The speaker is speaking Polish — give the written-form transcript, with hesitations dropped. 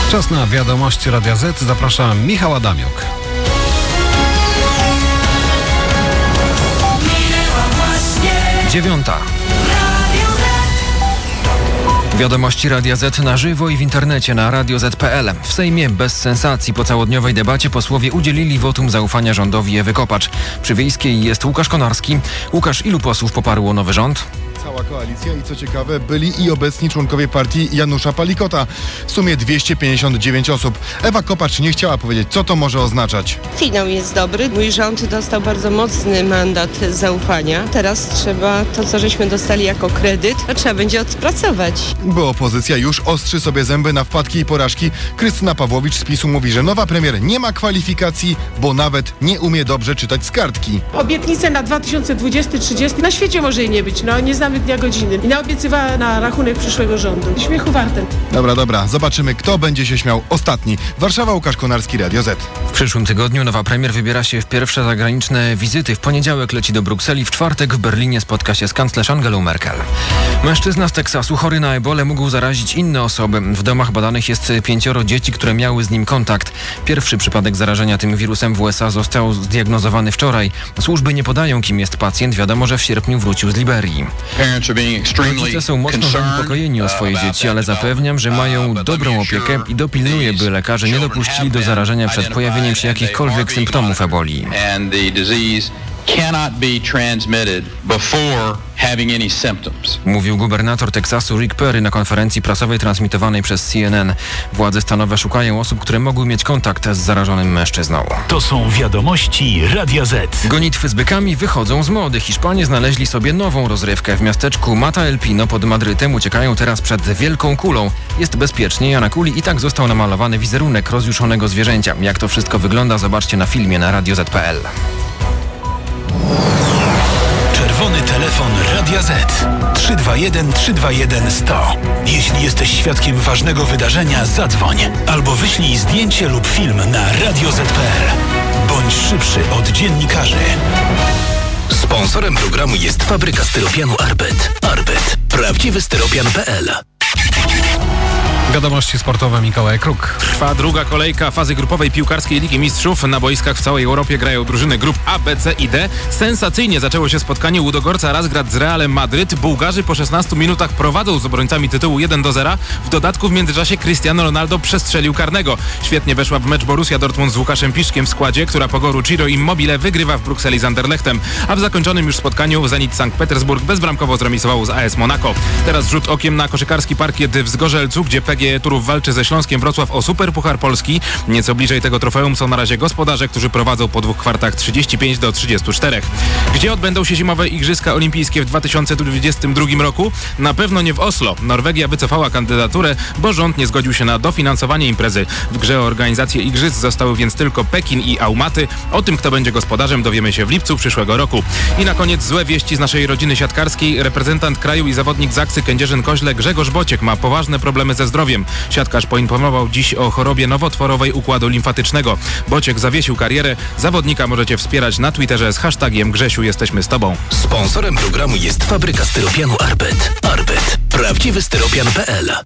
Czas na wiadomości Radia Z. Zaprasza Michał Adamiuk. Dziewiąta. Wiadomości Radia Z na żywo i w internecie na radioz.pl. W Sejmie bez sensacji po całodniowej debacie posłowie udzielili wotum zaufania rządowi Ewy Kopacz. Przy Wiejskiej jest Łukasz Konarski. Łukasz, ilu posłów poparło nowy rząd? Cała koalicja i co ciekawe, byli i obecni członkowie partii Janusza Palikota. W sumie 259 osób. Ewa Kopacz nie chciała powiedzieć, co to może oznaczać. Finał jest dobry. Mój rząd dostał bardzo mocny mandat zaufania. Teraz trzeba to, co żeśmy dostali jako kredyt, to trzeba będzie odpracować. Bo opozycja już ostrzy sobie zęby na wpadki i porażki. Krystyna Pawłowicz z PiS-u mówi, że nowa premier nie ma kwalifikacji, bo nawet nie umie dobrze czytać z kartki. Obietnice na 2020-30 na świecie może jej nie być. Nie znamy dnia godziny. I naobiecywała na rachunek przyszłego rządu. Śmiechu warte. Dobra. Zobaczymy, kto będzie się śmiał ostatni. Warszawa, Łukasz Konarski, Radio Z. W przyszłym tygodniu nowa premier wybiera się w pierwsze zagraniczne wizyty. W poniedziałek leci do Brukseli, w czwartek w Berlinie spotka się z kanclerz Angelą Merkel. Mężczyzna z Teksasu chory na ebolę mógł zarazić inne osoby. W domach badanych jest 5 dzieci, które miały z nim kontakt. Pierwszy przypadek zarażenia tym wirusem w USA został zdiagnozowany wczoraj. Służby nie podają, kim jest pacjent. Wiadomo, że w sierpniu wrócił z Liberii. Rodzice są mocno zaniepokojeni o swoje dzieci, ale zapewniam, że mają dobrą opiekę i dopilnuję, by lekarze nie dopuścili do zarażenia przed pojawieniem się jakichkolwiek symptomów eboli. Cannot be transmitted before having any symptoms. Mówił gubernator Teksasu Rick Perry na konferencji prasowej transmitowanej przez CNN. Władze stanowe szukają osób, które mogły mieć kontakt z zarażonym mężczyzną. To są wiadomości Radia Z. Gonitwy z bykami wychodzą z mody. Hiszpanie znaleźli sobie nową rozrywkę. W miasteczku Mata El Pino pod Madrytem uciekają teraz przed wielką kulą. Jest bezpiecznie, a na kuli i tak został namalowany wizerunek rozjuszonego zwierzęcia. Jak to wszystko wygląda, zobaczcie na filmie na radioz.pl. Czerwony telefon Radia Z 321 321 100. Jeśli jesteś świadkiem ważnego wydarzenia, zadzwoń albo wyślij zdjęcie lub film na radioz.pl. Bądź szybszy od dziennikarzy. Sponsorem programu jest fabryka styropianu Arbet. Arbet. Prawdziwy styropian.pl. Wiadomości sportowe, Mikołaj Kruk. Trwa druga kolejka fazy grupowej piłkarskiej Ligi Mistrzów. Na boiskach w całej Europie grają drużyny grup A, B, C i D. Sensacyjnie zaczęło się spotkanie Ludogorca Razgrad z Realem Madryt. Bułgarzy po 16 minutach prowadzą z obrońcami tytułu 1-0. W dodatku w międzyczasie Cristiano Ronaldo przestrzelił karnego. Świetnie weszła w mecz Borussia Dortmund z Łukaszem Piszkiem w składzie, która po goru Ciro Immobile wygrywa w Brukseli z Anderlechtem. A w zakończonym już spotkaniu Zenit Sankt Petersburg bezbramkowo zremisował z AS Monaco. Teraz rzut okiem na koszykarski parkiet w Zgorzelcu, gdzie PGE Turów walczy ze Śląskiem Wrocław o Superpuchar Polski. Nieco bliżej tego trofeum są na razie gospodarze, którzy prowadzą po 2 kwartach 35-34. Gdzie odbędą się zimowe Igrzyska Olimpijskie w 2022 roku? Na pewno nie w Oslo. Norwegia wycofała kandydaturę, bo rząd nie zgodził się na dofinansowanie imprezy. W grze o organizację Igrzysk zostały więc tylko Pekin i Almaty. O tym, kto będzie gospodarzem, dowiemy się w lipcu przyszłego roku. I na koniec złe wieści z naszej rodziny siatkarskiej. Reprezentant kraju i zawodnik Zaksy Kędzierzyn-Koźle Grzegorz Bociek ma poważne problemy ze zdrowiem. Siatkarz poinformował dziś o chorobie nowotworowej układu limfatycznego. Bociek zawiesił karierę. Zawodnika możecie wspierać na Twitterze z hashtagiem Grzesiu jesteśmy z tobą. Sponsorem programu jest fabryka styropianu Arbet. Arbet. Prawdziwy styropian.pl.